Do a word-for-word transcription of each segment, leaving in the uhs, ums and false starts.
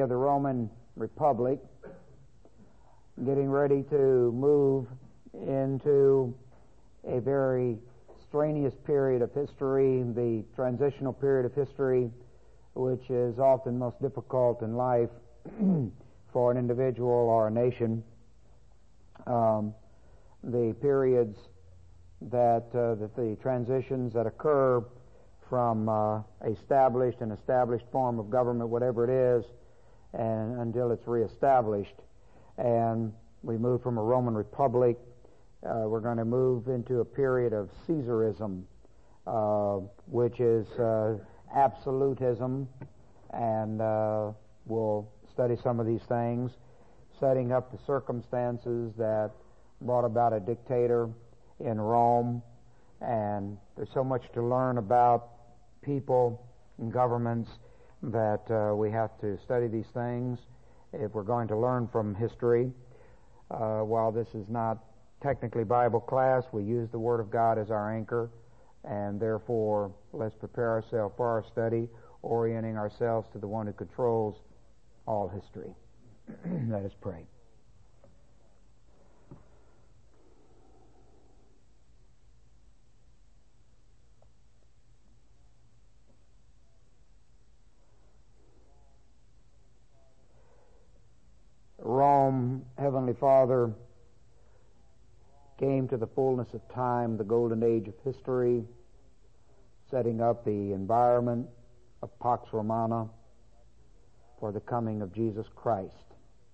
of the Roman Republic, getting ready to move into a very strenuous period of history, the transitional period of history, which is often most difficult in life for an individual or a nation. Um, the periods that, uh, that the transitions that occur from uh, established and established form of government, whatever it is, and until it's reestablished. And we move from a Roman Republic. Uh, we're going to move into a period of Caesarism, uh, which is uh, absolutism, and uh, we'll study some of these things, setting up the circumstances that brought about a dictator in Rome. And there's so much to learn about people and governments that uh, we have to study these things if we're going to learn from history. Uh, while this is not technically Bible class, we use the Word of God as our anchor, and therefore let's prepare ourselves for our study, orienting ourselves to the one who controls all history. Let us pray. Rome, Heavenly Father, came to the fullness of time, the golden age of history, setting up the environment of Pax Romana for the coming of Jesus Christ.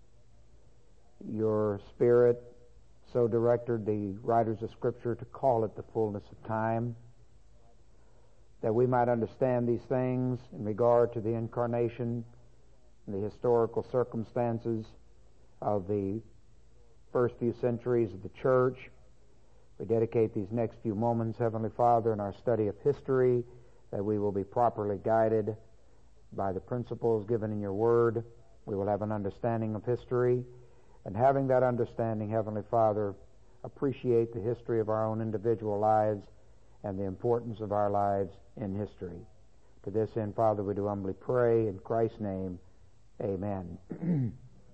Your Spirit so directed the writers of Scripture to call it the fullness of time, that we might understand these things in regard to the incarnation and the historical circumstances of the first few centuries of the church. We dedicate these next few moments, Heavenly Father, in our study of history, that we will be properly guided by the principles given in your Word. We will have an understanding of history, and having that understanding, Heavenly Father, appreciate the history of our own individual lives and the importance of our lives in history. To this end, Father, we do humbly pray in Christ's name. Amen.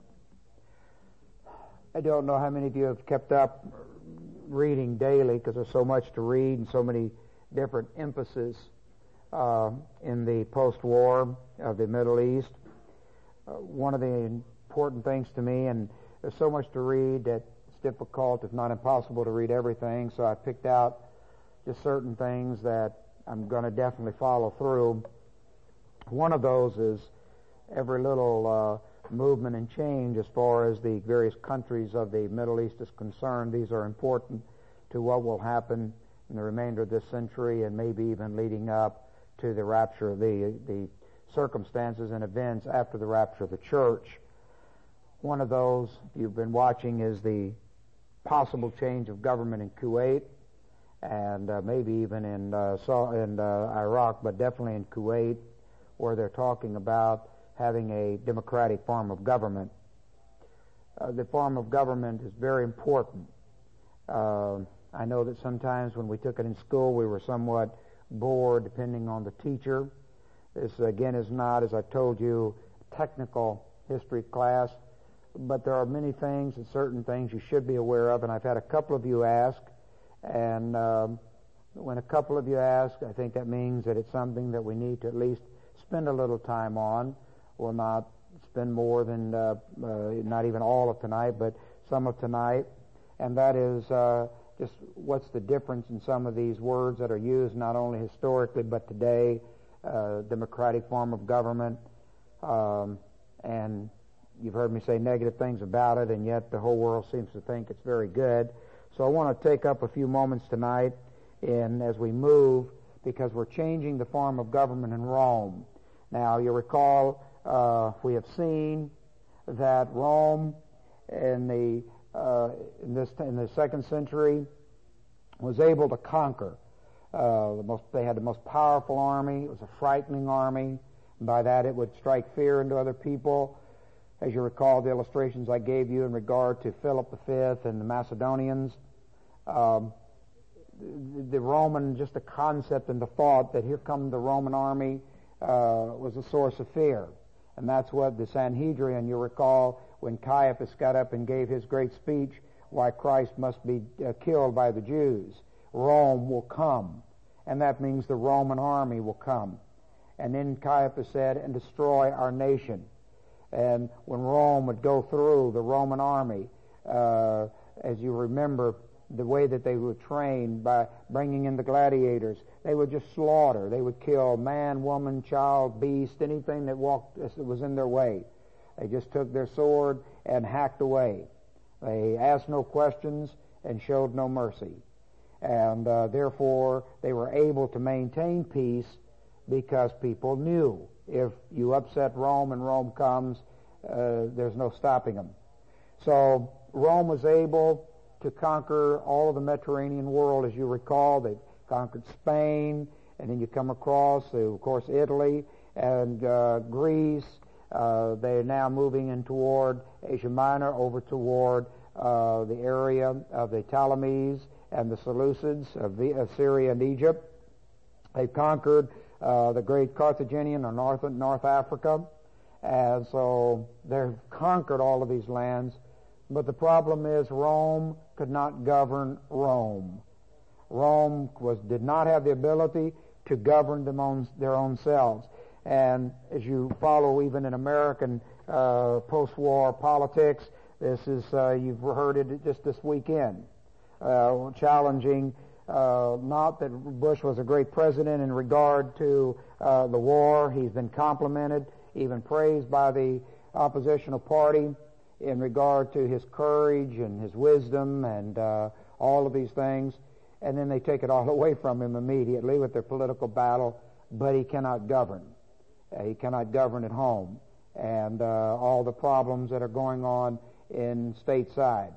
I don't know how many of you have kept up reading daily, because there's so much to read and so many different emphases uh, in the post-war of the Middle East. Uh, one of the important things to me, and there's so much to read that it's difficult, if not impossible, to read everything, so I picked out just certain things that I'm going to definitely follow through. One of those is every little uh, movement and change as far as the various countries of the Middle East is concerned. These are important to what will happen in the remainder of this century and maybe even leading up to the rapture of the, the circumstances and events after the rapture of the church. One of those, if you've been watching, is the possible change of government in Kuwait and uh, maybe even in, uh, in uh, Iraq, but definitely in Kuwait, where they're talking about having a democratic form of government. Uh, the form of government is very important. Uh, I know that sometimes when we took it in school, we were somewhat bored depending on the teacher. This, again, is not, as I told you, technical history class, but there are many things and certain things you should be aware of, and I've had a couple of you ask, and um, when a couple of you ask, I think that means that it's something that we need to at least spend a little time on. We'll not spend more than, uh, uh, not even all of tonight, but some of tonight. And that is uh, just what's the difference in some of these words that are used not only historically but today, uh, democratic form of government. Um, and you've heard me say negative things about it, and yet the whole world seems to think it's very good. So I want to take up a few moments tonight in, as we move, because we're changing the form of government in Rome. Now, you recall, Uh, we have seen that Rome in the uh, in this in the second century was able to conquer. Uh, the most, they had the most powerful army. It was a frightening army. By that, it would strike fear into other people. As you recall, the illustrations I gave you in regard to Philip the Fifth and the Macedonians, um, the, the Roman, just the concept and the thought that here come the Roman army uh, was a source of fear. And that's what the Sanhedrin, you recall, when Caiaphas got up and gave his great speech, why Christ must be uh, killed by the Jews. Rome will come. And that means the Roman army will come. And then Caiaphas said, and destroy our nation. And when Rome would go through, the Roman army, uh, as you remember, the way that they were trained by bringing in the gladiators, they would just slaughter. They would kill man, woman, child, beast, anything that walked that was in their way. They just took their sword and hacked away. They asked no questions and showed no mercy. And uh, therefore, they were able to maintain peace because people knew if you upset Rome and Rome comes, uh, there's no stopping them. So Rome was able to conquer all of the Mediterranean world. As you recall, they conquered Spain, and then you come across, to, of course, Italy and uh, Greece. Uh, they are now moving in toward Asia Minor, over toward uh, the area of the Ptolemies and the Seleucids of, the, of Syria and Egypt. They've conquered uh, the great Carthaginian or North, North Africa, and so they've conquered all of these lands. But the problem is Rome could not govern Rome. Rome was did not have the ability to govern them on their own selves. And as you follow even in American uh, post-war politics, this is uh, you've heard it just this weekend, uh, challenging uh, not that Bush was a great president in regard to uh, the war. He's been complimented, even praised by the oppositional party in regard to his courage and his wisdom and uh, all of these things, and then they take it all away from him immediately with their political battle, but he cannot govern. Uh, he cannot govern at home, and uh, all the problems that are going on in stateside.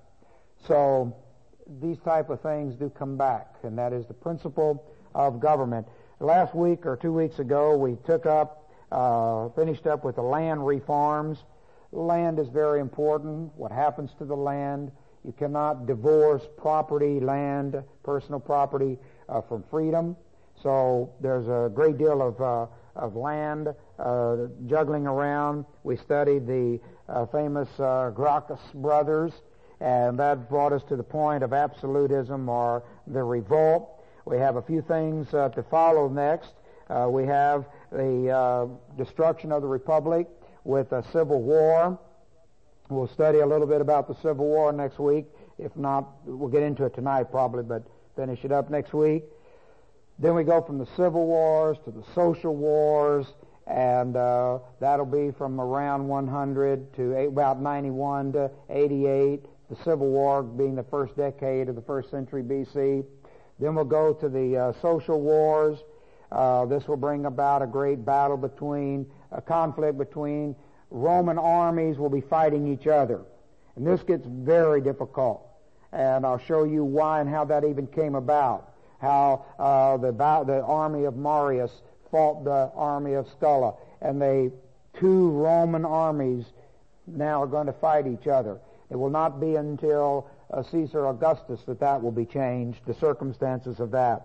So these type of things do come back, and that is the principle of government. Last week or two weeks ago, we took up, uh, finished up with the land reforms. Land is very important. What happens to the land? You cannot divorce property, land, personal property uh, from freedom. So there's a great deal of uh, of land uh, juggling around. We studied the uh, famous uh, Gracchus brothers, and that brought us to the point of absolutism or the revolt. We have a few things uh, to follow next. Uh, we have the uh, destruction of the republic with a civil war. We'll study a little bit about the Civil War next week. If not, we'll get into it tonight probably, but finish it up next week. Then we go from the civil wars to the social wars, and uh, that'll be from around one hundred to eight, about ninety-one to eighty-eight, the Civil War being the first decade of the first century B C. Then we'll go to the uh, social wars. Uh, this will bring about a great battle between, a conflict between Roman armies will be fighting each other. And this gets very difficult. And I'll show you why and how that even came about. How uh, the, the army of Marius fought the army of Sulla. And they, two Roman armies now are going to fight each other. It will not be until uh, Caesar Augustus that that will be changed, the circumstances of that.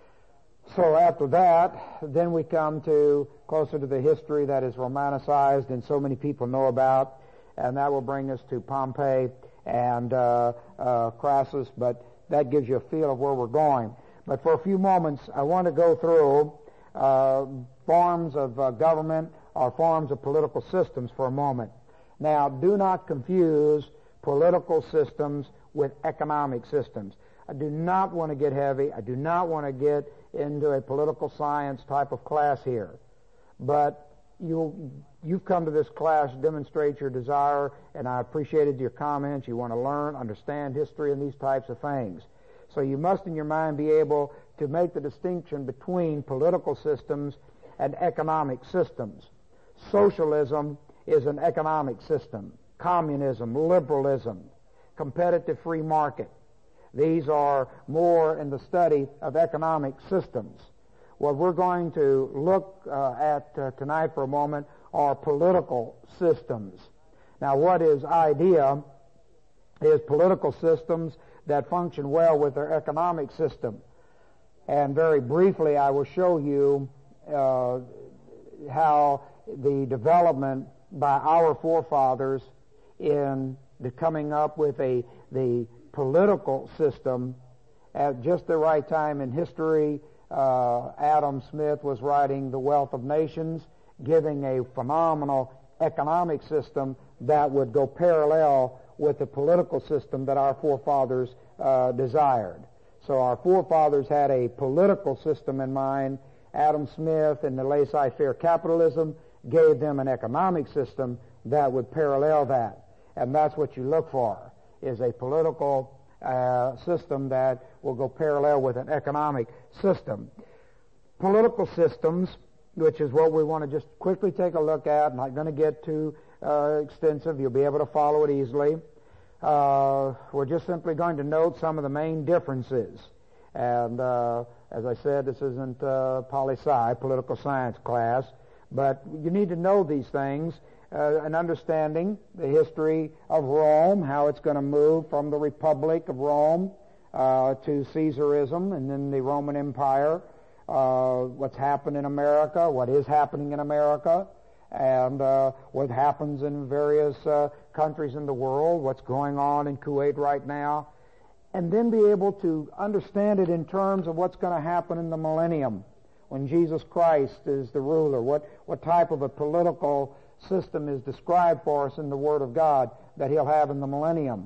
So after that, then we come to closer to the history that is romanicized and so many people know about, and that will bring us to Pompey and uh, uh, Crassus, but that gives you a feel of where we're going. But for a few moments, I want to go through uh, forms of uh, government or forms of political systems for a moment. Now, do not confuse political systems with economic systems. I do not want to get heavy. I do not want to get into a political science type of class here. But you, you've come to this class to demonstrate your desire, and I appreciated your comments. You want to learn, understand history and these types of things. So you must in your mind be able to make the distinction between political systems and economic systems. Socialism is an economic system. Communism, liberalism, competitive free market. These are more in the study of economic systems. What we're going to look uh, at uh, tonight for a moment are political systems. Now, what is idea is political systems that function well with their economic system. And very briefly, I will show you uh, how the development by our forefathers in the coming up with a the political system at just the right time in history. Uh, Adam Smith was writing The Wealth of Nations, giving a phenomenal economic system that would go parallel with the political system that our forefathers uh, desired. So our forefathers had a political system in mind. Adam Smith and the laissez-faire capitalism gave them an economic system that would parallel that. And that's what you look for, is a political uh, system that will go parallel with an economic system. Political systems, which is what we want to just quickly take a look at. I'm not going to get too uh, extensive. You'll be able to follow it easily. Uh, we're just simply going to note some of the main differences. And uh, as I said, this isn't uh, poli-sci, political science class, but you need to know these things, uh, and understanding the history of Rome, how it's going to move from the Republic of Rome uh, to Caesarism and then the Roman Empire, uh, what's happened in America, what is happening in America, and uh, what happens in various uh, countries in the world, what's going on in Kuwait right now, and then be able to understand it in terms of what's going to happen in the millennium when Jesus Christ is the ruler, what, what type of a political system is described for us in the Word of God that He'll have in the millennium.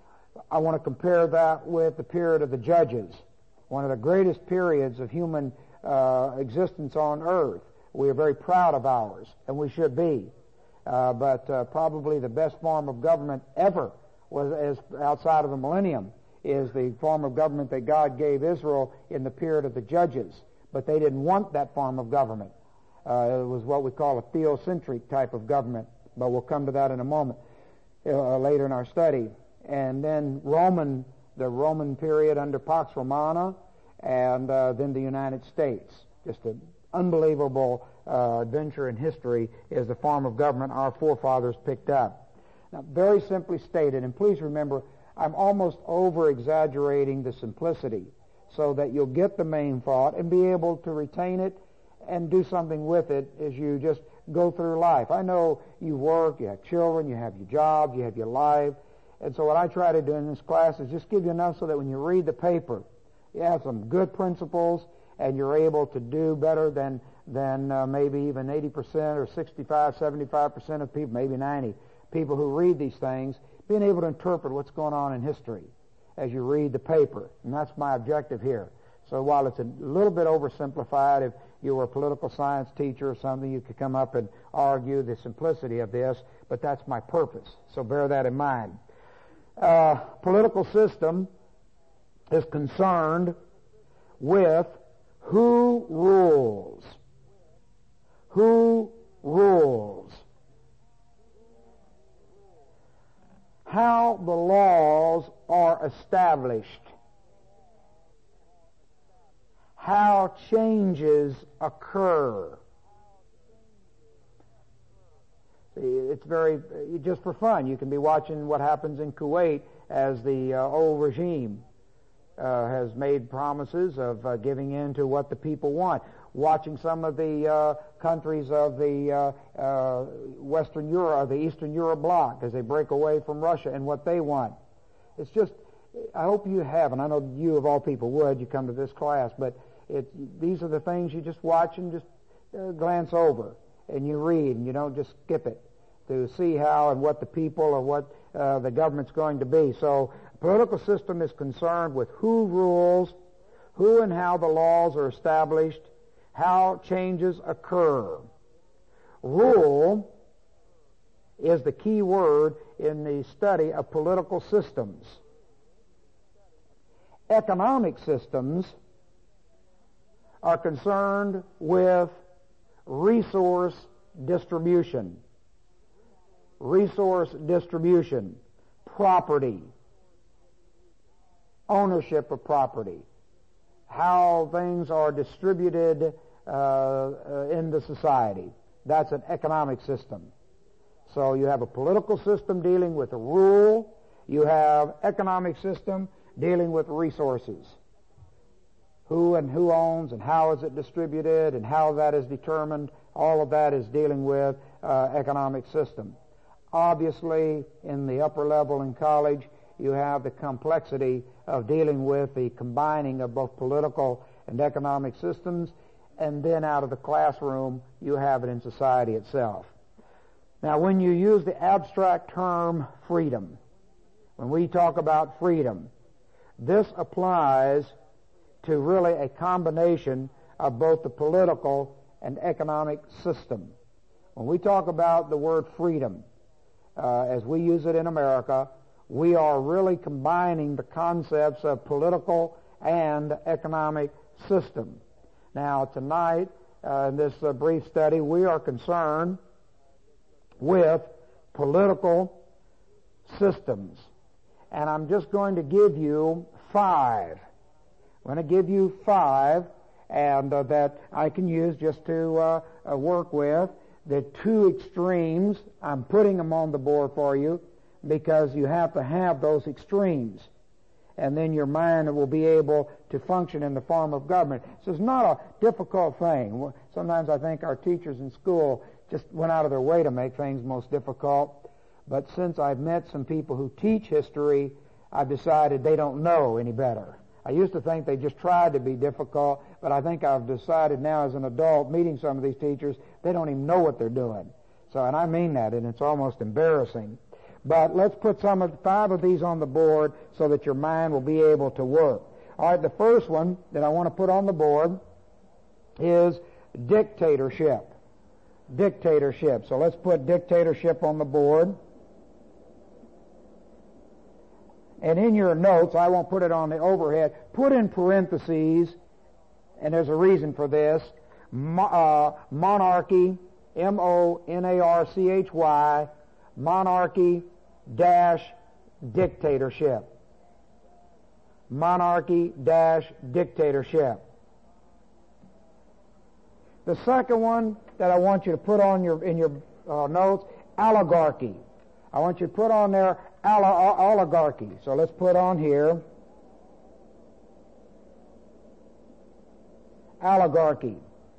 I want to compare that with the period of the Judges, one of the greatest periods of human uh, existence on earth. We are very proud of ours, and we should be. Uh, but uh, probably the best form of government ever was as outside of the millennium is the form of government that God gave Israel in the period of the Judges. But they didn't want that form of government. Uh, it was what we call a theocentric type of government, but we'll come to that in a moment uh, later in our study. And then Roman, the Roman period under Pax Romana, and uh, then the United States. Just an unbelievable uh, adventure in history is the form of government our forefathers picked up. Now, very simply stated, and please remember, I'm almost over-exaggerating the simplicity so that you'll get the main thought and be able to retain it and do something with it as you just go through life. I know you work, you have children, you have your job, you have your life, and so what I try to do in this class is just give you enough so that when you read the paper, you have some good principles and you're able to do better than than uh, maybe even eighty percent or sixty-five, seventy-five percent of people, maybe ninety people who read these things, being able to interpret what's going on in history as you read the paper. And that's my objective here. So while it's a little bit oversimplified, if you were a political science teacher or something, you could come up and argue the simplicity of this, but that's my purpose. So bear that in mind. Uh, political system is concerned with who rules. Who rules. How the laws are established. How changes occur. See, it's very, just for fun, you can be watching what happens in Kuwait as the uh, old regime uh, has made promises of uh, giving in to what the people want. Watching some of the uh, countries of the uh, uh, Western Europe, the Eastern Europe bloc, as they break away from Russia and what they want. It's just, I hope you have, and I know you of all people would, you come to this class, but it, these are the things you just watch and just uh, glance over, and you read, and you don't just skip it to see how and what the people or what uh, the government's going to be. So, political system is concerned with who rules, who and how the laws are established, how changes occur. Rule is the key word in the study of political systems. Economic systems are concerned with resource distribution. Resource distribution, property, ownership of property, how things are distributed uh, uh, in the society. That's an economic system. So you have a political system dealing with rule. You have economic system dealing with resources. Who and who owns and how is it distributed and how that is determined. All of that is dealing with uh, economic system. Obviously, in the upper level in college, you have the complexity of dealing with the combining of both political and economic systems, and then out of the classroom, you have it in society itself. Now, when you use the abstract term freedom, when we talk about freedom, this applies to really a combination of both the political and economic system. When we talk about the word freedom, uh, as we use it in America, we are really combining the concepts of political and economic system. Now, tonight, uh, in this uh, brief study, we are concerned with political systems. And I'm just going to give you five. I'm going to give you five, and uh, that I can use just to uh, uh, work with. The two extremes, I'm putting them on the board for you because you have to have those extremes. And then your mind will be able to function in the form of government. So it's not a difficult thing. Sometimes I think our teachers in school just went out of their way to make things most difficult. But since I've met some people who teach history, I've decided they don't know any better. I used to think they just tried to be difficult, but I think I've decided now as an adult meeting some of these teachers, they don't even know what they're doing. So, and I mean that, and it's almost embarrassing. But let's put some of five of these on the board so that your mind will be able to work. All right, the first one that I want to put on the board is dictatorship. Dictatorship. So let's put dictatorship on the board. And in your notes, I won't put it on the overhead, put in parentheses, and there's a reason for this, mo- uh, monarchy, M O N A R C H Y, monarchy dash dictatorship. Monarchy dash dictatorship. The second one that I want you to put on your in your uh, notes, oligarchy. I want you to put on there oligarchy. So let's put on here oligarchy.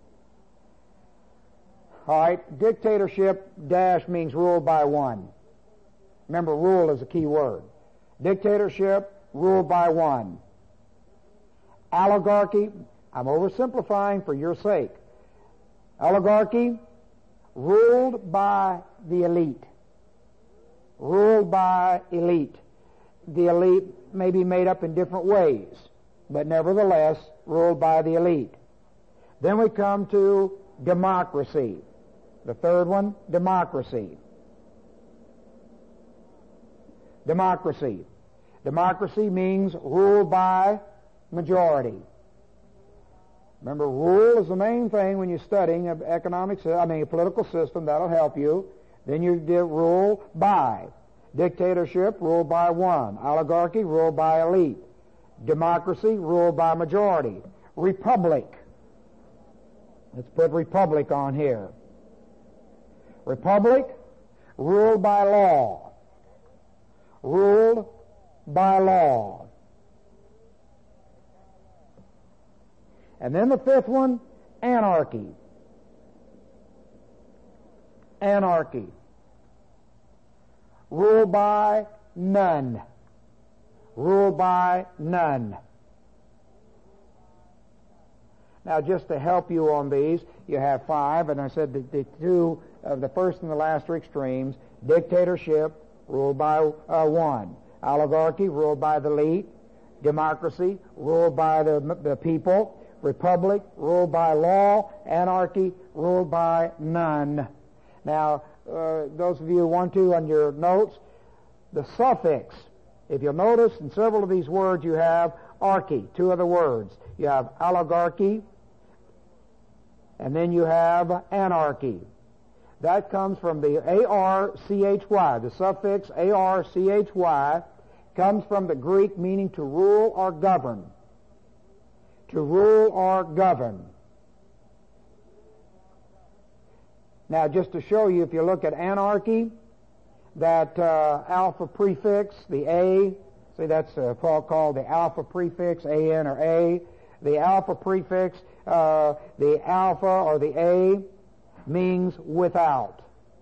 All right, dictatorship dash means ruled by one. Remember, rule is a key word. Dictatorship, ruled by one. Oligarchy, I'm oversimplifying for your sake. Oligarchy, ruled by the elite. Ruled by elite. The elite may be made up in different ways, but nevertheless, ruled by the elite. Then we come to democracy. The third one, democracy. Democracy. Democracy means ruled by majority. Remember, rule is the main thing when you're studying of economics, I mean, a political system. That'll help you. Then you do rule by. Dictatorship, ruled by one. Oligarchy, ruled by elite. Democracy, ruled by majority. Republic. Let's put republic on here. Republic, ruled by law. Ruled by law. And then the fifth one, anarchy. Anarchy. Ruled by none. Ruled by none. Now, just to help you on these, you have five, and I said that the two of the first and the last are extremes. Dictatorship, ruled by uh, one. Oligarchy, ruled by the elite. Democracy, ruled by the, the people. Republic, ruled by law. Anarchy, ruled by none. Now, uh, those of you who want to, on your notes, the suffix, if you'll notice, in several of these words you have archy, two other words. You have oligarchy, and then you have anarchy. That comes from the A R C H Y. The suffix A R C H Y comes from the Greek meaning to rule or govern. To rule or govern. Now, just to show you, if you look at anarchy, that uh, alpha prefix, the A, see that's uh, called the alpha prefix, A N or A. The alpha prefix, uh, the alpha or the A, means without.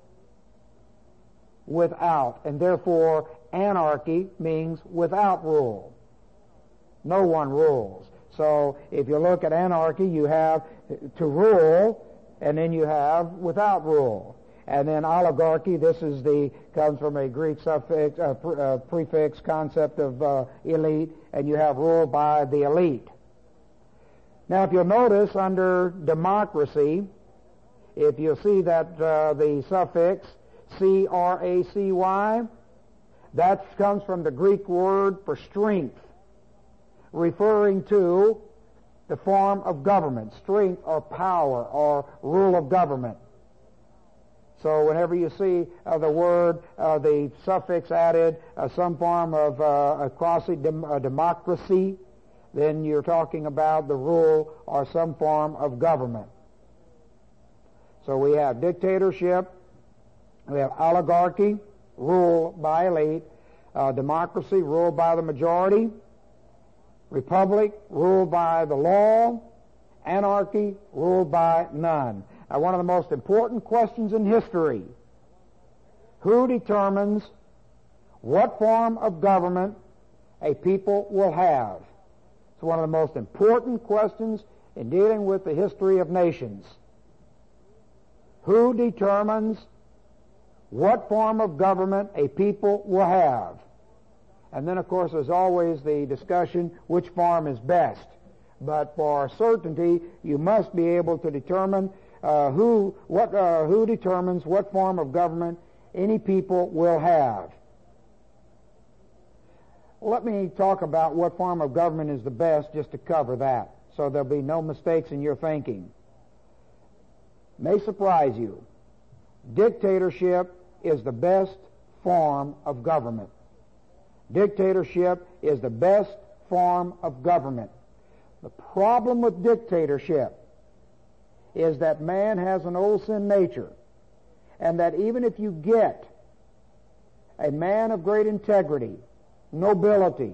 without, and therefore anarchy means without rule. No one rules. So if you look at anarchy, you have to rule, and then you have without rule. And then oligarchy, this is the comes from a Greek suffix, uh, pre, uh, prefix concept of uh, elite, and you have rule by the elite. Now, if you'll notice under democracy, if you'll see that uh, the suffix C R A C Y, that comes from the Greek word for strength, referring to the form of government, strength or power or rule of government. So whenever you see uh, the word, uh, the suffix added, uh, some form of uh, a quasi-democracy, then you're talking about the rule or some form of government. So we have dictatorship, we have oligarchy, rule by elite, uh, democracy, ruled by the majority, republic, ruled by the law, anarchy, ruled by none. Now, one of the most important questions in history, who determines what form of government a people will have? It's one of the most important questions in dealing with the history of nations. Who determines what form of government a people will have? And then, of course, there's always the discussion which form is best. But for certainty, you must be able to determine uh, who what uh, who determines what form of government any people will have. Let me talk about what form of government is the best, just to cover that, so there'll be no mistakes in your thinking. May surprise you. Dictatorship is the best form of government. Dictatorship is the best form of government. The problem with dictatorship is that man has an old sin nature, and that even if you get a man of great integrity, nobility,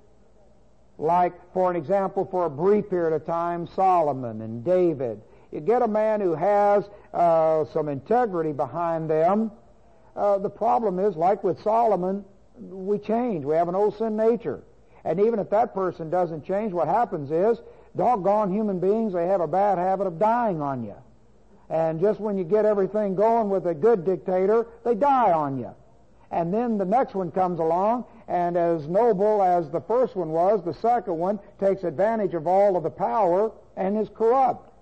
like, for an example, for a brief period of time, Solomon and David, you get a man who has uh, some integrity behind them, uh, the problem is, like with Solomon, we change. We have an old sin nature. And even if that person doesn't change, what happens is, doggone human beings, they have a bad habit of dying on you. And just when you get everything going with a good dictator, they die on you. And then the next one comes along, and as noble as the first one was, the second one takes advantage of all of the power and is corrupt.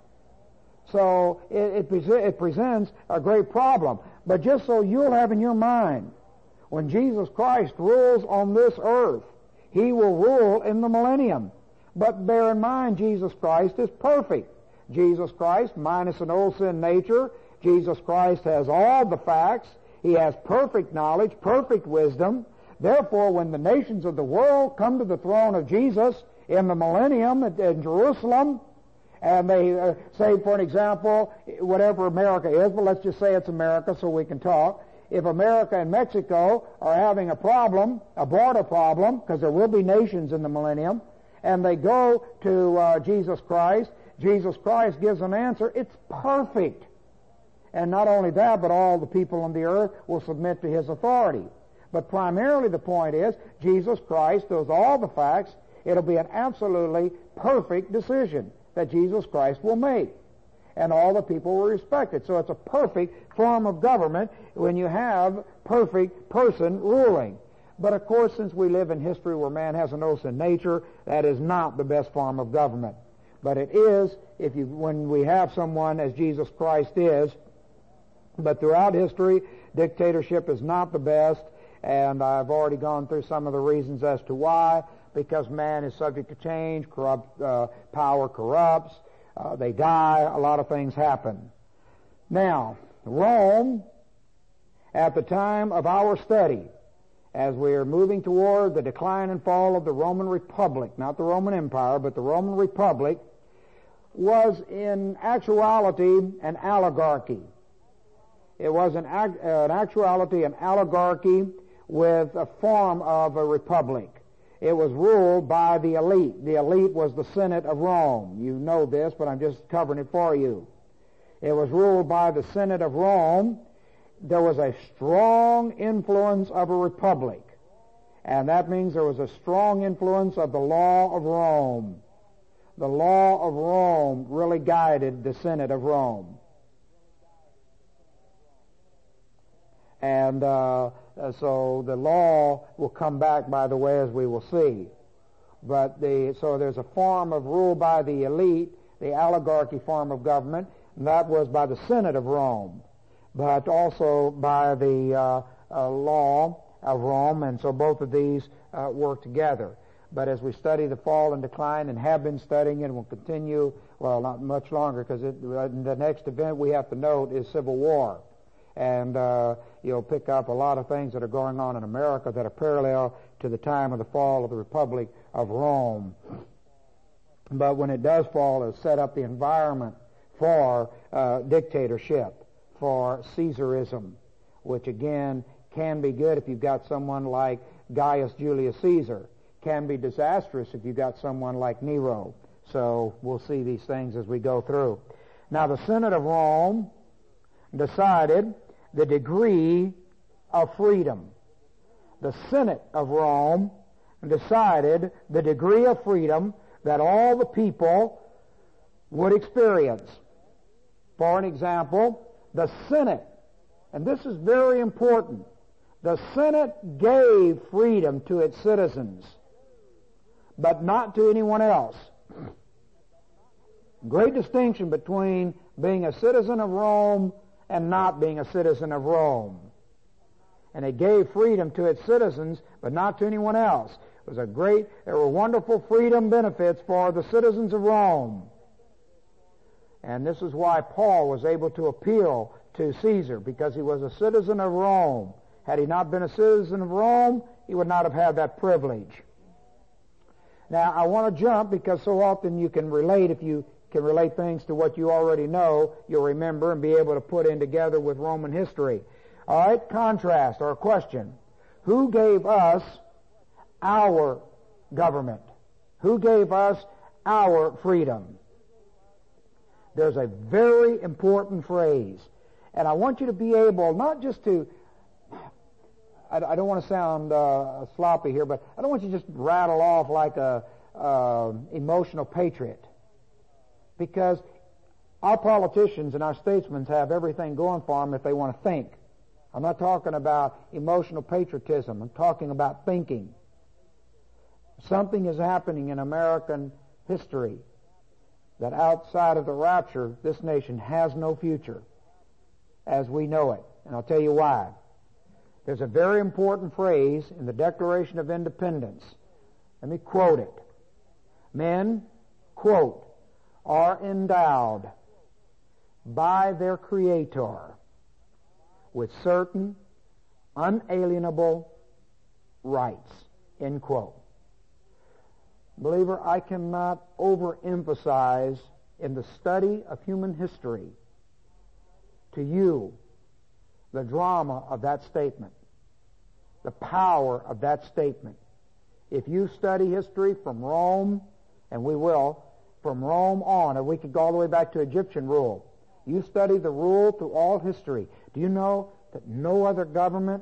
So it, it, pre- it presents a great problem. But just so you'll have in your mind, when Jesus Christ rules on this earth, He will rule in the millennium. But bear in mind, Jesus Christ is perfect. Jesus Christ, minus an old sin nature, Jesus Christ has all the facts. He has perfect knowledge, perfect wisdom. Therefore, when the nations of the world come to the throne of Jesus in the millennium in Jerusalem, and they uh, say, for an example, whatever America is, but let's just say it's America so we can talk. If America and Mexico are having a problem, a border problem, because there will be nations in the millennium, and they go to uh, Jesus Christ, Jesus Christ gives an answer. It's perfect. And not only that, but all the people on the earth will submit to His authority. But primarily the point is, Jesus Christ knows all the facts. It'll be an absolutely perfect decision that Jesus Christ will make. And all the people will respect it. So it's a perfect form of government when you have perfect person ruling. But of course, since we live in history where man has an old sin nature, that is not the best form of government. But it is, if you, when we have someone as Jesus Christ is. But throughout history, dictatorship is not the best, and I've already gone through some of the reasons as to why. Because man is subject to change, corrupt uh, power corrupts, uh, they die, a lot of things happen. Now, Rome, at the time of our study, as we are moving toward the decline and fall of the Roman Republic, not the Roman Empire, but the Roman Republic, was in actuality an oligarchy. It was an, act, uh, an actuality an oligarchy with a form of a republic. It was ruled by the elite. The elite was the Senate of Rome. You know this, but I'm just covering it for you. It was ruled by the Senate of Rome, there was a strong influence of a republic. And that means there was a strong influence of the law of Rome. The law of Rome really guided the Senate of Rome. And uh, so the law will come back, by the way, as we will see. But the so there's a form of rule by the elite, the oligarchy form of government, and that was by the Senate of Rome, but also by the uh, uh, law of Rome, and so both of these uh, work together. But as we study the fall and decline, and have been studying it, and will continue, well, not much longer, because the next event we have to note is Civil War. And uh, you'll pick up a lot of things that are going on in America that are parallel to the time of the fall of the Republic of Rome. But when it does fall, it set up the environment for uh, dictatorship, for Caesarism, which again can be good if you've got someone like Gaius Julius Caesar, can be disastrous if you've got someone like Nero. So we'll see these things as we go through. Now the Senate of Rome decided the degree of freedom. The Senate of Rome decided the degree of freedom that all the people would experience. For an example, the Senate, and this is very important, the Senate gave freedom to its citizens, but not to anyone else. Great distinction between being a citizen of Rome and not being a citizen of Rome. And it gave freedom to its citizens, but not to anyone else. It was a great, there were wonderful freedom benefits for the citizens of Rome. And this is why Paul was able to appeal to Caesar, because he was a citizen of Rome. Had he not been a citizen of Rome, he would not have had that privilege. Now, I want to jump, because so often you can relate, if you can relate things to what you already know, you'll remember and be able to put in together with Roman history. All right, contrast or question. Who gave us our government? Who gave us our freedom? There's a very important phrase. And I want you to be able not just to, I, I don't want to sound uh, sloppy here, but I don't want you to just rattle off like a uh, emotional patriot. Because our politicians and our statesmen have everything going for them if they want to think. I'm not talking about emotional patriotism. I'm talking about thinking. Something is happening in American history that outside of the rapture, this nation has no future as we know it. And I'll tell you why. There's a very important phrase in the Declaration of Independence. Let me quote it. Men, quote, are endowed by their Creator with certain unalienable rights, end quote. Believer, I cannot overemphasize in the study of human history to you the drama of that statement, the power of that statement. If you study history from Rome, and we will, from Rome on, and we could go all the way back to Egyptian rule. You study the rule through all history. Do you know that no other government,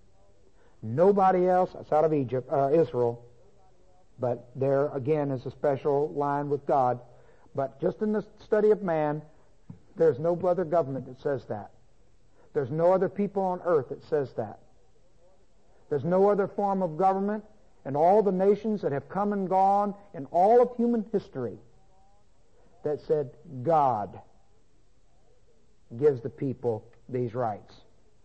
nobody else outside of Egypt, uh, Israel, but there again is a special line with God, but just in the study of man, there's no other government that says that. There's no other people on earth that says that. There's no other form of government in all the nations that have come and gone in all of human history that said God gives the people these rights.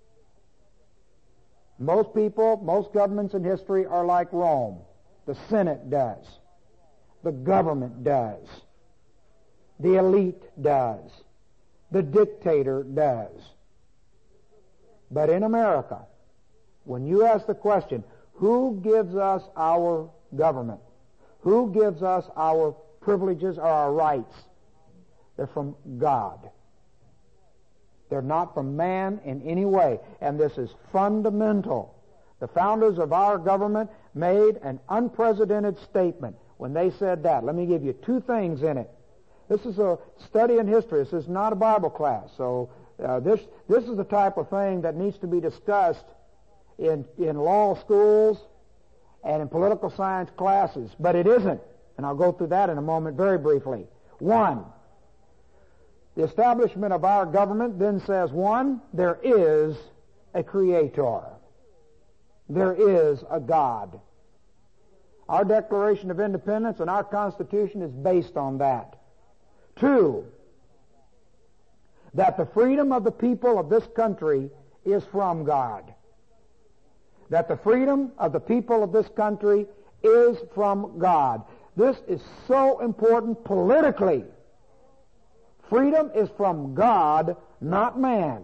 Most people, most governments in history are like Rome. The Senate does. The government does. The elite does. The dictator does. But in America, when you ask the question, who gives us our government? Who gives us our privileges or our rights? They're from God. They're not from man in any way. And this is fundamental. The founders of our government made an unprecedented statement when they said that. Let me give you two things in it. This is a study in history. This is not a Bible class, so Uh, this this is the type of thing that needs to be discussed in in law schools and in political science classes, but it isn't. And I'll go through that in a moment very briefly. One, the establishment of our government then says, one, there is a creator. There is a God. Our Declaration of Independence and our Constitution is based on that. Two, that the freedom of the people of this country is from God. That the freedom of the people of this country is from God. This is so important politically. Freedom is from God, not man.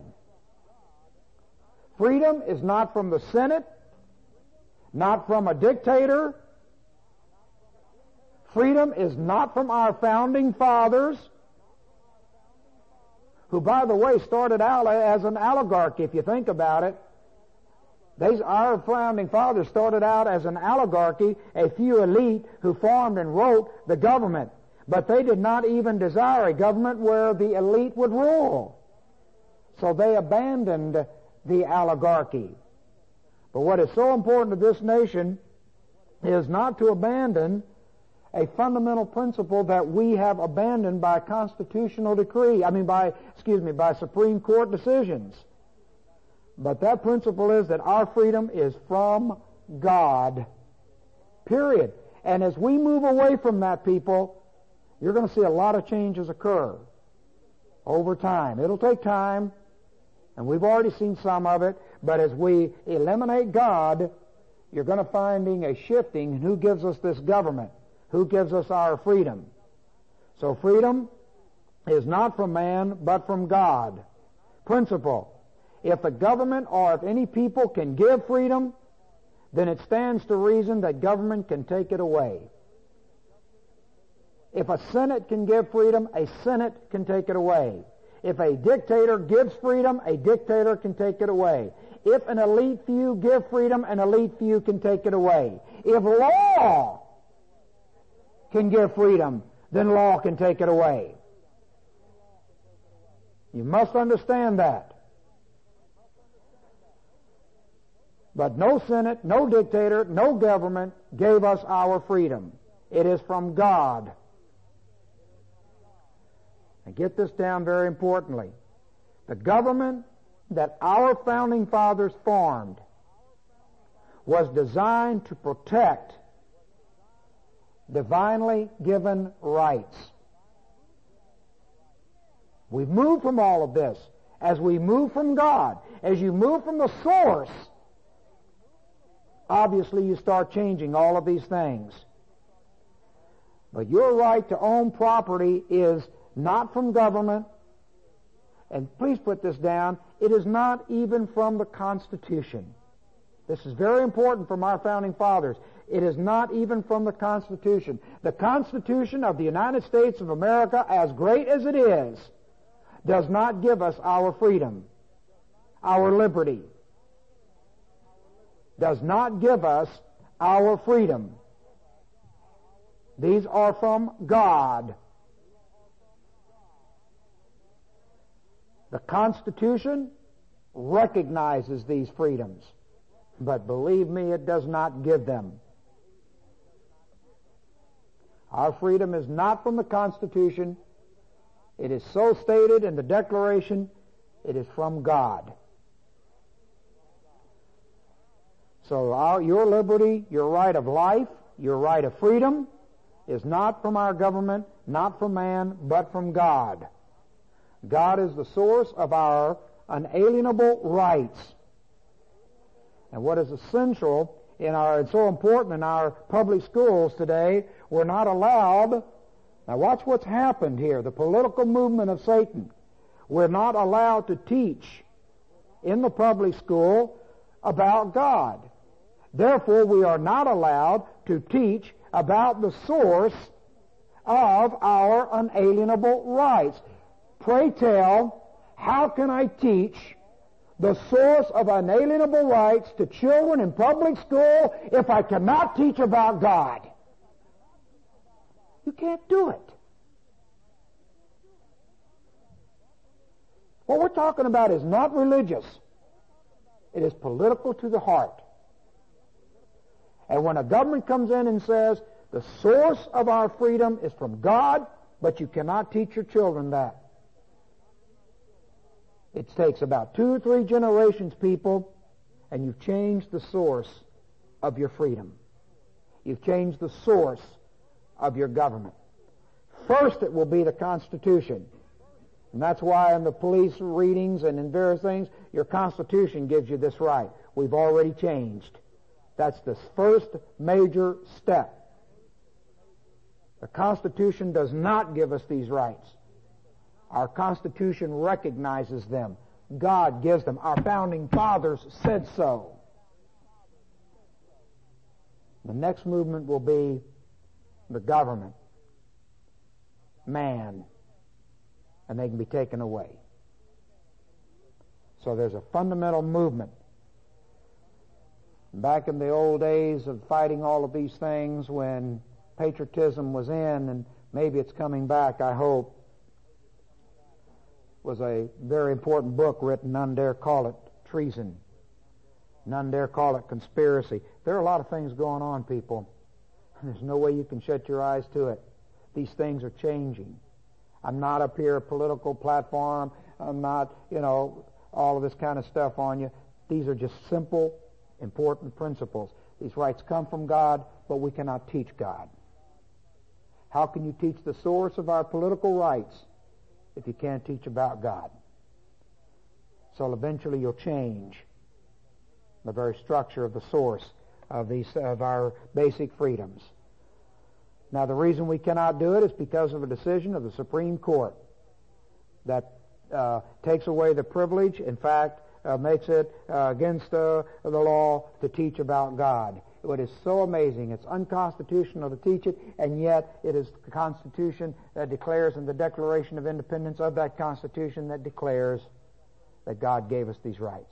Freedom is not from the Senate, not from a dictator. Freedom is not from our founding fathers, who, by the way, started out as an oligarchy, if you think about it. They, our founding fathers started out as an oligarchy, a few elite who formed and wrote the government. But they did not even desire a government where the elite would rule. So they abandoned the oligarchy. But what is so important to this nation is not to abandon a fundamental principle that we have abandoned by constitutional decree, I mean by, excuse me, by Supreme Court decisions. But that principle is that our freedom is from God. Period. And as we move away from that, people, you're going to see a lot of changes occur over time. It'll take time, and we've already seen some of it, but as we eliminate God, you're going to finding a shifting in who gives us this government, who gives us our freedom. So freedom is not from man, but from God. Principle. If the government or if any people can give freedom, then it stands to reason that government can take it away. If a Senate can give freedom, a Senate can take it away. If a dictator gives freedom, a dictator can take it away. If an elite few give freedom, an elite few can take it away. If law can give freedom, then law can take it away. You must understand that. But no Senate, no dictator, no government gave us our freedom. It is from God. And get this down very importantly. The government that our founding fathers formed was designed to protect divinely given rights. We've moved from all of this. As we move from God, as you move from the source, obviously you start changing all of these things. But your right to own property is not from government, and please put this down, it is not even from the Constitution. This is very important from our founding fathers. It is not even from the Constitution. The Constitution of the United States of America, as great as it is, does not give us our freedom, our liberty. Does not give us our freedom. These are from God. The Constitution recognizes these freedoms, but believe me, it does not give them. Our freedom is not from the Constitution. It is so stated in the Declaration. It is from God. So our, your liberty, your right of life, your right of freedom is not from our government, not from man, but from God. God is the source of our unalienable rights. And what is essential in our, and so important in our public schools today, we're not allowed, now watch what's happened here, the political movement of Satan. We're not allowed to teach in the public school about God. Therefore, we are not allowed to teach about the source of our unalienable rights. Pray tell, how can I teach the source of unalienable rights to children in public school if I cannot teach about God? You can't do it. What we're talking about is not religious. It is political to the heart. And when a government comes in and says, the source of our freedom is from God, but you cannot teach your children that. It takes about two or three generations, people, and you've changed the source of your freedom. You've changed the source of your government. First, it will be the Constitution. And that's why in the police readings and in various things, your Constitution gives you this right. We've already changed. That's the first major step. The Constitution does not give us these rights. Our Constitution recognizes them. God gives them. Our founding fathers said so. The next movement will be the government, man, and they can be taken away. So there's a fundamental movement. Back in the old days of fighting all of these things, when patriotism was in, and maybe it's coming back, I hope, was a very important book written, none dare call it treason. None dare call it conspiracy. There are a lot of things going on, people. There's no way you can shut your eyes to it. These things are changing. I'm not up here a political platform. I'm not, you know, all of this kind of stuff on you. These are just simple, important principles. These rights come from God, but we cannot teach God. How can you teach the source of our political rights if you can't teach about God? So eventually you'll change the very structure of the source of these of our basic freedoms. Now, the reason we cannot do it is because of a decision of the Supreme Court that uh, takes away the privilege, in fact, uh, makes it uh, against uh, the law to teach about God. It is so amazing. It's unconstitutional to teach it, and yet it is the Constitution that declares, and the Declaration of Independence of that Constitution that declares that God gave us these rights.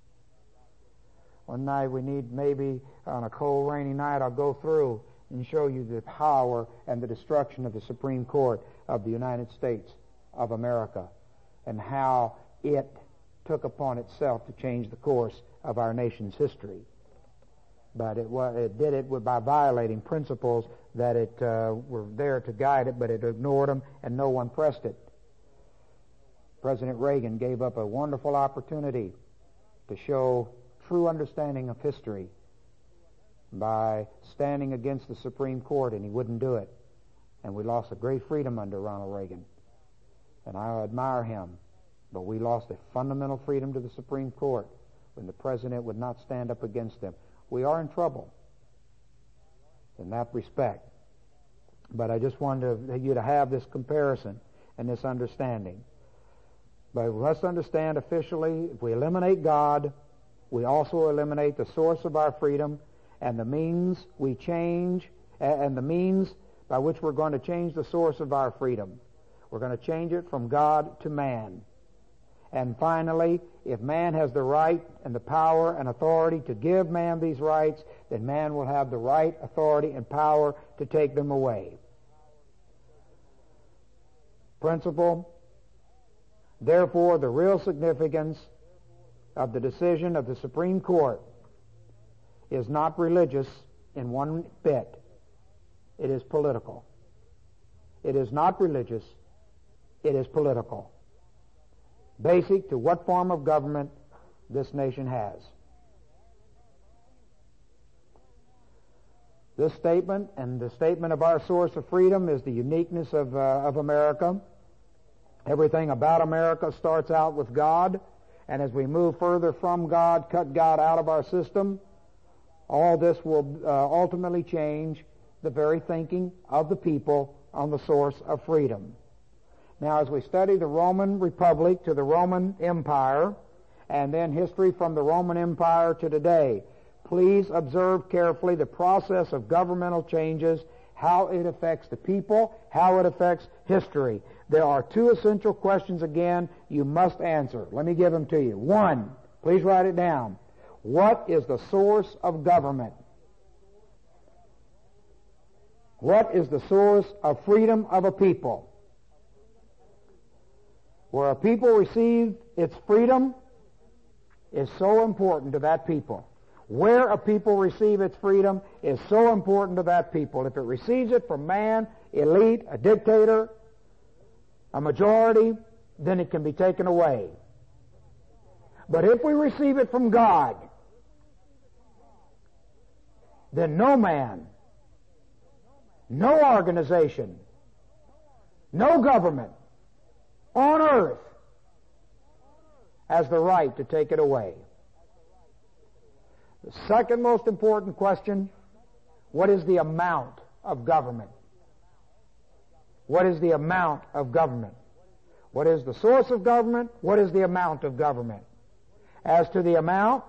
One night we need, maybe on a cold, rainy night, I'll go through and show you the power and the destruction of the Supreme Court of the United States of America and how it took upon itself to change the course of our nation's history. But it, it did it by violating principles that it uh, were there to guide it, but it ignored them and no one pressed it. President Reagan gave up a wonderful opportunity to show true understanding of history by standing against the Supreme Court, and he wouldn't do it. And we lost a great freedom under Ronald Reagan. And I admire him. But we lost a fundamental freedom to the Supreme Court when the President would not stand up against them. We are in trouble in that respect. But I just wanted you to have this comparison and this understanding. But let's understand officially, if we eliminate God, we also eliminate the source of our freedom and the means we change, and the means by which we're going to change the source of our freedom. We're going to change it from God to man. And finally, if man has the right and the power and authority to give man these rights, then man will have the right, authority, and power to take them away. Principle. Therefore, the real significance of the decision of the Supreme Court is not religious in one bit. It is political. It is not religious. It is political. Basic to what form of government this nation has. This statement and the statement of our source of freedom is the uniqueness of, uh, of America. Everything about America starts out with God, and as we move further from God, cut God out of our system, all this will uh, ultimately change the very thinking of the people on the source of freedom. Now, as we study the Roman Republic to the Roman Empire, and then history from the Roman Empire to today, please observe carefully the process of governmental changes, how it affects the people, how it affects history. There are two essential questions, again, you must answer. Let me give them to you. One, please write it down. What is the source of government? What is the source of freedom of a people? Where a people receive its freedom is so important to that people. Where a people receive its freedom is so important to that people. If it receives it from man, elite, a dictator, a majority, then it can be taken away. But if we receive it from God, then no man, no organization, no government on earth has the right to take it away. The second most important question, what is the amount of government? What is the amount of government? What is the source of government? What is the amount of government? As to the amount,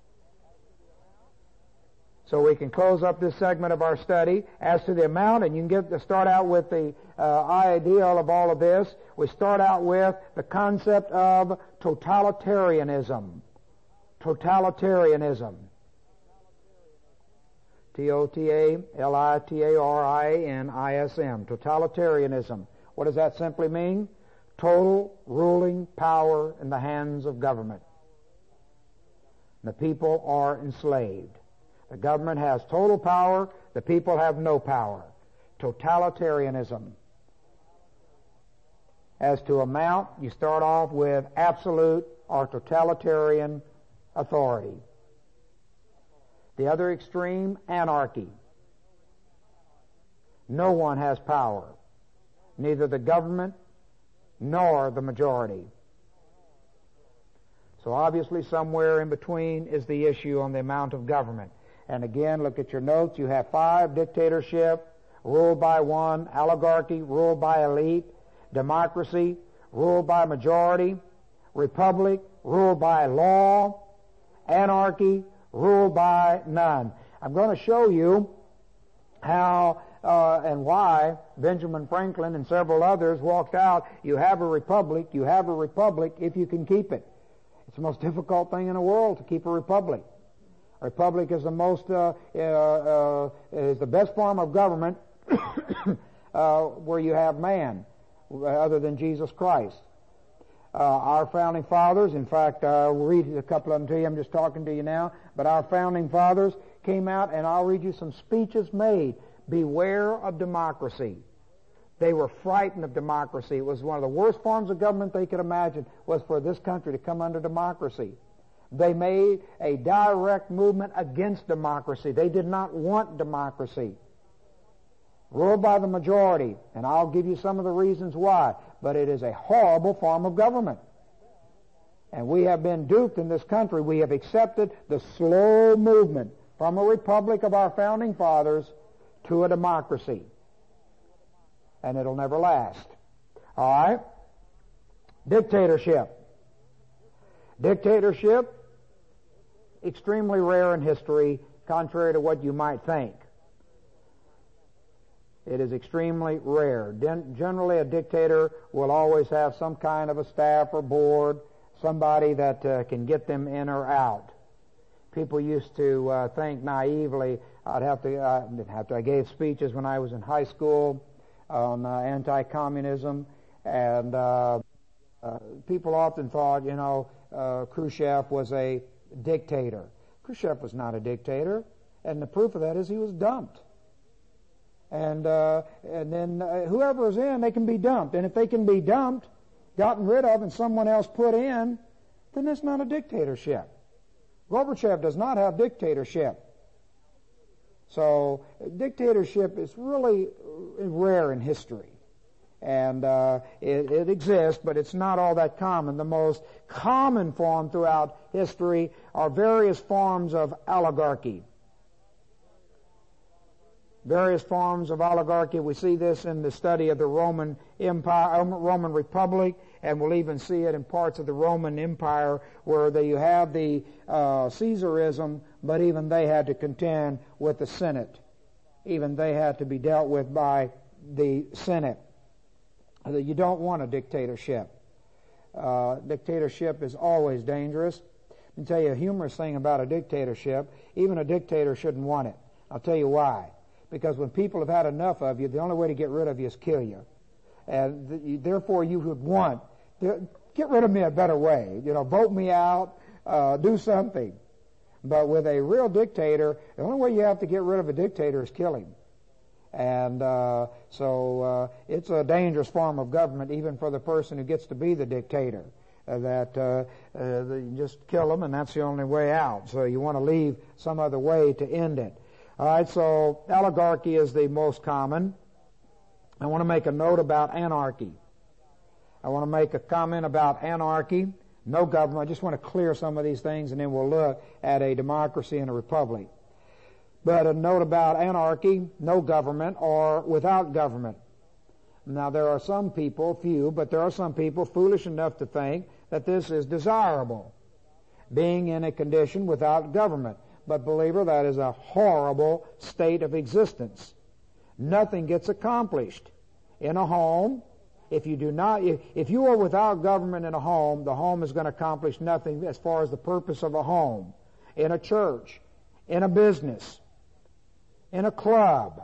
so we can close up this segment of our study. As to the amount, and you can get to start out with the uh, ideal of all of this, we start out with the concept of totalitarianism. Totalitarianism. T O T A L I T A R I N I S M. Totalitarianism. What does that simply mean? Total ruling power in the hands of government. The people are enslaved. The government has total power. The people have no power. Totalitarianism. As to amount, you start off with absolute or totalitarian authority. The other extreme, anarchy. No one has power. Neither the government nor the majority. So obviously somewhere in between is the issue on the amount of government. And again, look at your notes. You have five: dictatorship, ruled by one; oligarchy, ruled by elite; democracy, ruled by majority; republic, ruled by law; anarchy, ruled by none. I'm going to show you how uh, and why Benjamin Franklin and several others walked out. You have a republic, you have a republic if you can keep it. It's the most difficult thing in the world to keep a republic. A republic is the most, uh, uh, uh, is the best form of government uh, where you have man, other than Jesus Christ. Uh, our founding fathers, in fact, uh, we'll read a couple of them to you. I'm just talking to you now. But our founding fathers came out, and I'll read you some speeches made. Beware of democracy. They were frightened of democracy. It was one of the worst forms of government they could imagine, was for this country to come under democracy. They made a direct movement against democracy. They did not want democracy. Ruled by the majority, and I'll give you some of the reasons why, but it is a horrible form of government. And we have been duped in this country. We have accepted the slow movement from a republic of our founding fathers to a democracy. And it'll never last. All right? Dictatorship. Dictatorship, extremely rare in history, contrary to what you might think. It is extremely rare. Generally, a dictator will always have some kind of a staff or board, somebody that uh, can get them in or out. People used to uh, think naively. I'd have to, uh, have to. I gave speeches when I was in high school on uh, anti-communism, and uh, uh, people often thought, you know, uh, Khrushchev was a dictator. Khrushchev was not a dictator, and the proof of that is he was dumped. And uh, and then uh, whoever is in, they can be dumped. And if they can be dumped, gotten rid of, and someone else put in, then it's not a dictatorship. Gorbachev does not have dictatorship. So dictatorship is really rare in history. And uh, it, it exists, but it's not all that common. The most common form throughout history are various forms of oligarchy. Various forms of oligarchy. We see this in the study of the Roman Empire, Roman Republic, and we'll even see it in parts of the Roman Empire where they, you have the uh, Caesarism, but even they had to contend with the Senate. Even they had to be dealt with by the Senate. You don't want a dictatorship. Uh, dictatorship is always dangerous. Let me tell you a humorous thing about a dictatorship. Even a dictator shouldn't want it. I'll tell you why. Because when people have had enough of you, the only way to get rid of you is kill you. And th- therefore you would want get rid of me a better way. You know, vote me out, uh, do something. But with a real dictator, the only way you have to get rid of a dictator is kill him. And uh, so uh, it's a dangerous form of government, even for the person who gets to be the dictator. Uh, that uh, uh, you just kill them, and that's the only way out. So you want to leave some other way to end it. All right, so oligarchy is the most common. I want to make a note about anarchy. I want to make a comment about anarchy. No government. I just want to clear some of these things, and then we'll look at a democracy and a republic. But a note about anarchy, no government, or without government. Now, there are some people, few, but there are some people foolish enough to think that this is desirable, being in a condition without government. But, believer, that is a horrible state of existence. Nothing gets accomplished in a home. If you do not, if, if you are without government in a home, the home is going to accomplish nothing as far as the purpose of a home. In a church, in a business, in a club.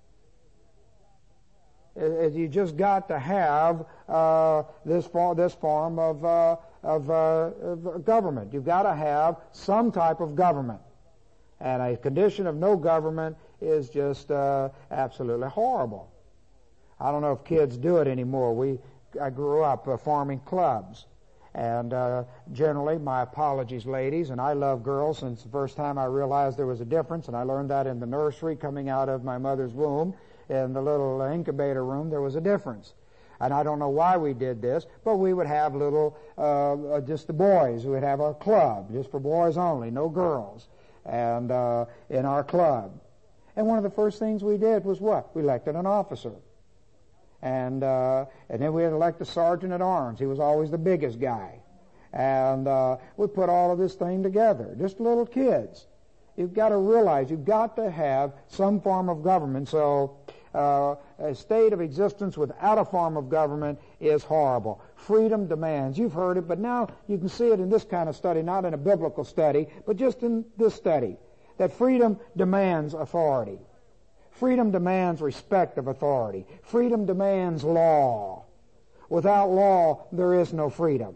You just got to have uh, this form, this form of, uh, of, uh, of government. You've got to have some type of government. And a condition of no government is just uh, absolutely horrible. I don't know if kids do it anymore. We, I grew up uh, forming clubs. And uh, generally, my apologies, ladies, and I love girls since the first time I realized there was a difference, and I learned that in the nursery coming out of my mother's womb. In the little incubator room, there was a difference. And I don't know why we did this, but we would have little, uh, just the boys. We would have a club, just for boys only, no girls, and uh, in our club. And one of the first things we did was what? We elected an officer. And uh, and then we had elected a sergeant at arms. He was always the biggest guy. And uh, we put all of this thing together, just little kids. You've got to realize you've got to have some form of government. So uh, a state of existence without a form of government is horrible. Freedom demands. You've heard it, but now you can see it in this kind of study, not in a biblical study, but just in this study, that freedom demands authority. Freedom demands respect of authority. Freedom demands law. Without law, there is no freedom.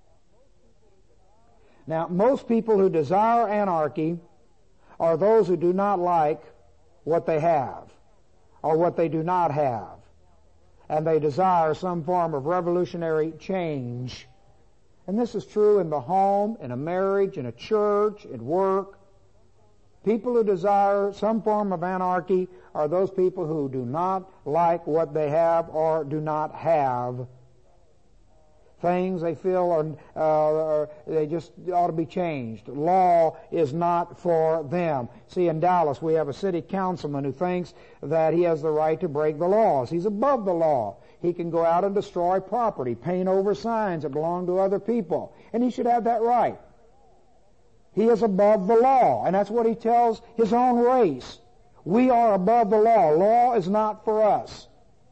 Now, most people who desire anarchy are those who do not like what they have or what they do not have. And they desire some form of revolutionary change. And this is true in the home, in a marriage, in a church, at work. People who desire some form of anarchy are those people who do not like what they have or do not have. Things they feel are, uh, they just ought to be changed. Law is not for them. See, in Dallas we have a city councilman who thinks that he has the right to break the laws. He's above the law. He can go out and destroy property, paint over signs that belong to other people, and he should have that right. He is above the law, and that's what he tells his own race. We are above the law. Law is not for us.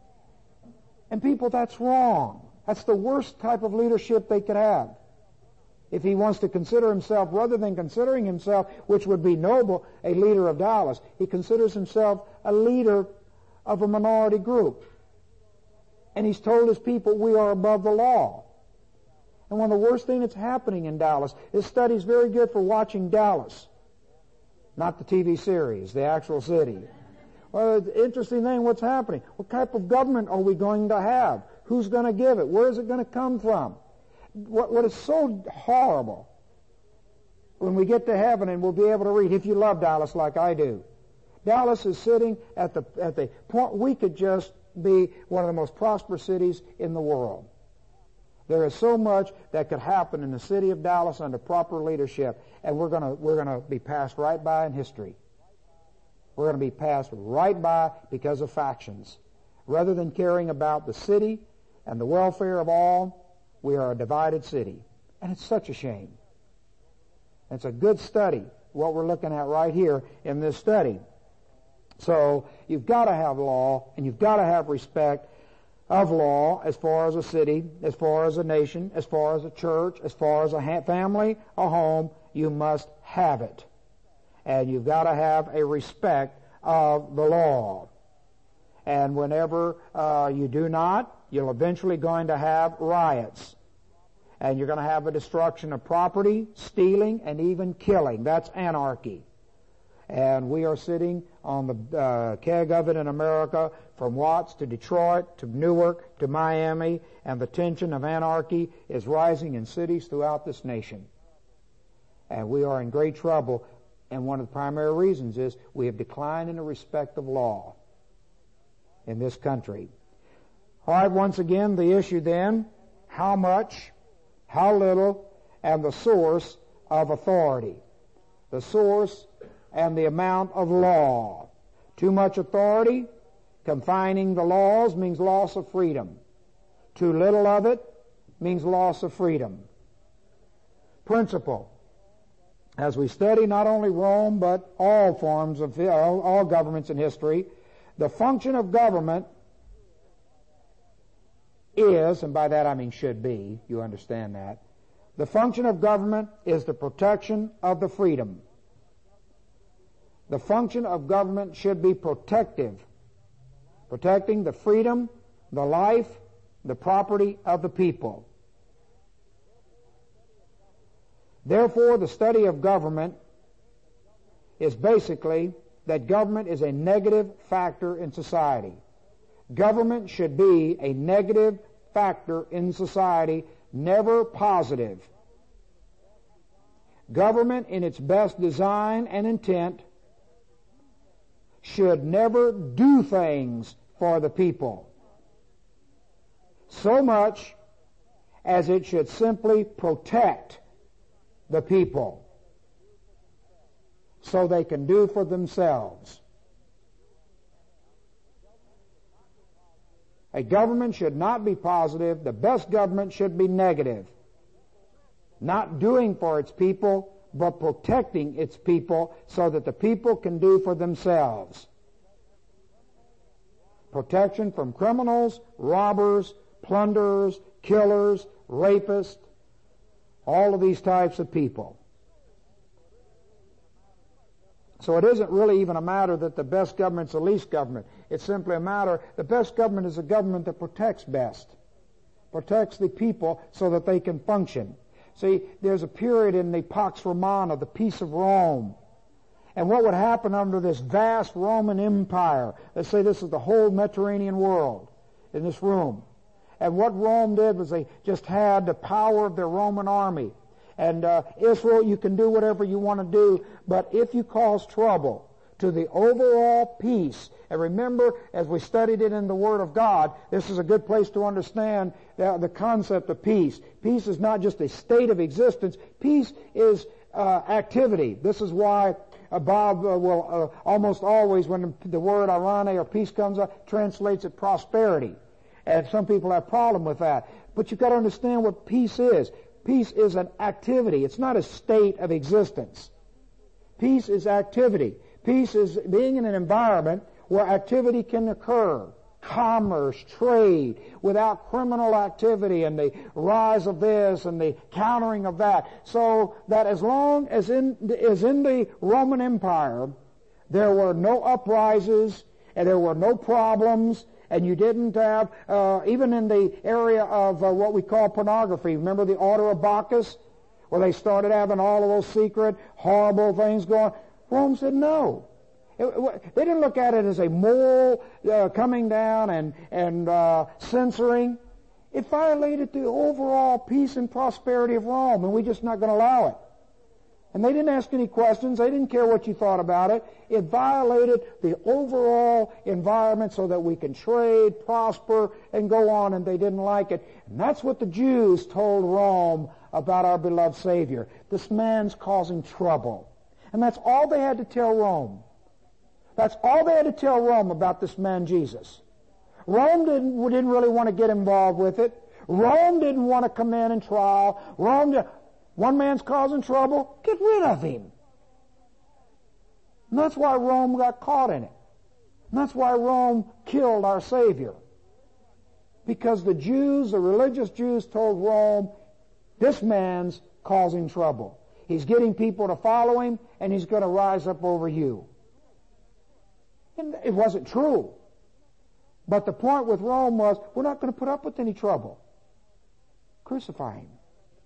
And people, that's wrong. That's the worst type of leadership they could have. If he wants to consider himself, rather than considering himself, which would be noble, a leader of Dallas, he considers himself a leader of a minority group. And he's told his people, we are above the law. And one of the worst things that's happening in Dallas, this study is very good for watching Dallas, not the T V series, the actual city. Well, the interesting thing, what's happening? What type of government are we going to have? Who's going to give it? Where is it going to come from? What, what is so horrible, when we get to heaven and we'll be able to read, if you love Dallas like I do, Dallas is sitting at the, at the point we could just be one of the most prosperous cities in the world. There is so much that could happen in the city of Dallas under proper leadership, and we're going to we're going to be passed right by in history. We're going to be passed right by because of factions. Rather than caring about the city and the welfare of all, we are a divided city. And it's such a shame. It's a good study, what we're looking at right here in this study. So you've got to have law, and you've got to have respect of law as far as a city, as far as a nation, as far as a church, as far as a ha- family, a home. You must have it. And you've got to have a respect of the law. And whenever uh, you do not, you're eventually going to have riots. And you're going to have a destruction of property, stealing, and even killing. That's anarchy. And we are sitting on the uh, keg of it in America, from Watts to Detroit to Newark to Miami, and the tension of anarchy is rising in cities throughout this nation. And we are in great trouble, and one of the primary reasons is we have declined in the respect of law in this country. All right, once again, the issue then, how much, how little, and the source of authority. The source and the amount of law. Too much authority, confining the laws, means loss of freedom. Too little of it means loss of freedom. Principle. As we study not only Rome, but all forms of, all, all governments in history, the function of government is, and by that I mean should be, you understand that, the function of government is the protection of the freedom. The function of government should be protective, protecting the freedom, the life, the property of the people. Therefore, the study of government is basically that government is a negative factor in society. Government should be a negative factor in society, never positive. Government, in its best design and intent, should never do things for the people so much as it should simply protect the people so they can do for themselves. A government should not be positive. The best government should be negative. Not doing for its people, but protecting its people so that the people can do for themselves. Protection from criminals, robbers, plunderers, killers, rapists, all of these types of people. So it isn't really even a matter that the best government's the least government. It's simply a matter, the best government is a government that protects best. Protects the people so that they can function. See, there's a period in the Pax Romana, the peace of Rome. And what would happen under this vast Roman Empire? Let's say this is the whole Mediterranean world in this room. And what Rome did was they just had the power of their Roman army. And uh, Israel, you can do whatever you want to do, but if you cause trouble to the overall peace, and remember, as we studied it in the Word of God, this is a good place to understand the, the concept of peace. Peace is not just a state of existence. Peace is uh, activity. This is why uh, Bob uh, will uh, almost always, when the word irene or peace comes up, translates it prosperity. And some people have a problem with that. But you've got to understand what peace is. Peace is an activity. It's not a state of existence. Peace is activity. Peace is being in an environment where activity can occur. Commerce, trade, without criminal activity and the rise of this and the countering of that. So that as long as in, as in the Roman Empire, there were no uprisings and there were no problems, and you didn't have, uh, even in the area of uh, what we call pornography, remember the Order of Bacchus, where they started having all of those secret, horrible things going. Rome said no. It, it, they didn't look at it as a moral uh, coming down and, and uh, censoring. It violated the overall peace and prosperity of Rome, and we're just not going to allow it. And they didn't ask any questions. They didn't care what you thought about it. It violated the overall environment so that we can trade, prosper, and go on, and they didn't like it. And that's what the Jews told Rome about our beloved Savior. This man's causing trouble. And that's all they had to tell Rome. That's all they had to tell Rome about this man Jesus. Rome didn't, didn't really want to get involved with it. Rome didn't want to come in and trial. Rome didn't. One man's causing trouble, get rid of him. And that's why Rome got caught in it. And that's why Rome killed our Savior. Because the Jews, the religious Jews, told Rome, this man's causing trouble. He's getting people to follow him, and he's going to rise up over you. And it wasn't true. But the point with Rome was, we're not going to put up with any trouble. Crucify him.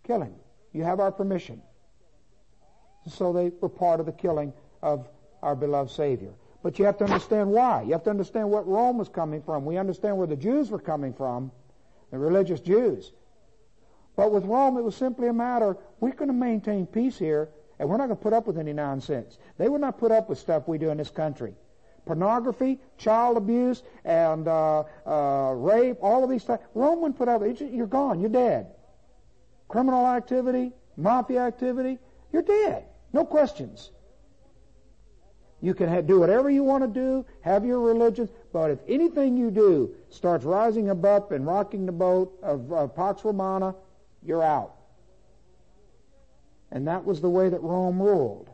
Kill him. You have our permission. So they were part of the killing of our beloved Savior. But you have to understand why. You have to understand what Rome was coming from. We understand where the Jews were coming from, the religious Jews. But with Rome, it was simply a matter, we're going to maintain peace here, and we're not going to put up with any nonsense. They would not put up with stuff we do in this country. Pornography, child abuse, and uh, uh, rape, all of these things. Rome wouldn't put up with it. You're gone. You're dead. Criminal activity, mafia activity, you're dead. No questions. You can ha- do whatever you want to do, have your religion, but if anything you do starts rising above and rocking the boat of uh, Pax Romana, you're out. And that was the way that Rome ruled.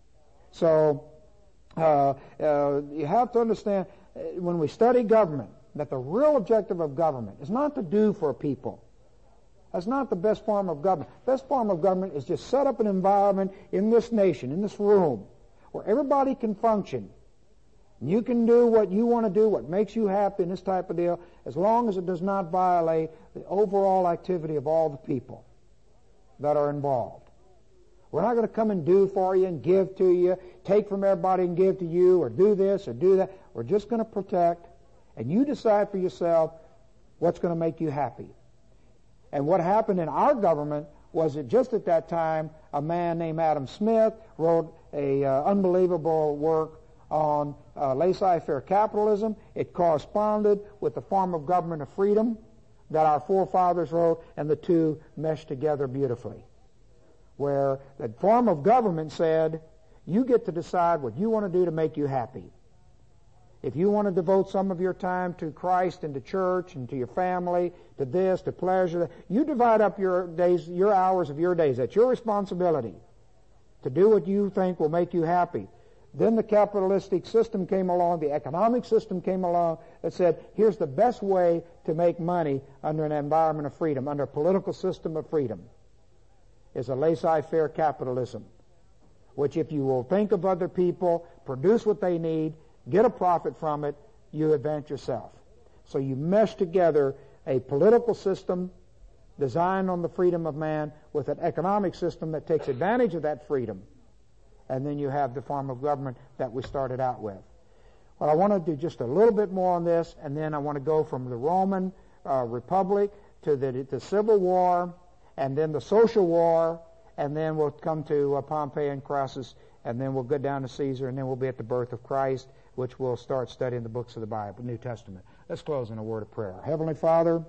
So, uh, uh, you have to understand, uh, when we study government, that the real objective of government is not to do for people. That's not the best form of government. The best form of government is just set up an environment in this nation, in this room, where everybody can function. And you can do what you want to do, what makes you happy in this type of deal, as long as it does not violate the overall activity of all the people that are involved. We're not going to come and do for you and give to you, take from everybody and give to you, or do this or do that. We're just going to protect, and you decide for yourself what's going to make you happy. And what happened in our government was that just at that time, a man named Adam Smith wrote a uh, unbelievable work on uh, laissez-faire capitalism. It corresponded with the form of government of freedom that our forefathers wrote, and the two meshed together beautifully. Where the form of government said, you get to decide what you want to do to make you happy. If you want to devote some of your time to Christ and to church and to your family, to this, to pleasure, you divide up your days, your hours of your days. That's your responsibility to do what you think will make you happy. Then the capitalistic system came along, the economic system came along that said, here's the best way to make money under an environment of freedom, under a political system of freedom, is a laissez-faire capitalism, which if you will think of other people, produce what they need, get a profit from it, you advance yourself. So you mesh together a political system designed on the freedom of man with an economic system that takes advantage of that freedom. And then you have the form of government that we started out with. Well, I want to do just a little bit more on this, and then I want to go from the Roman uh, Republic to the, the Civil War, and then the Social War, and then we'll come to uh, Pompey and Crassus, and then we'll go down to Caesar, and then we'll be at the birth of Christ, which we'll start studying the books of the Bible, New Testament. Let's close in a word of prayer. Heavenly Father,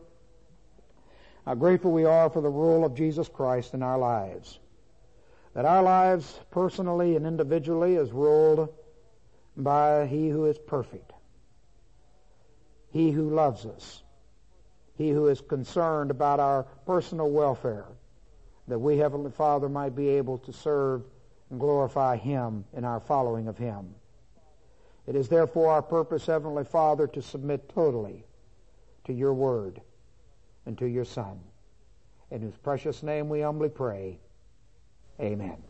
how grateful we are for the rule of Jesus Christ in our lives. That our lives, personally and individually, is ruled by He who is perfect. He who loves us. He who is concerned about our personal welfare. That we, Heavenly Father, might be able to serve and glorify Him in our following of Him. It is therefore our purpose, Heavenly Father, to submit totally to Your Word and to Your Son. In whose precious name we humbly pray. Amen.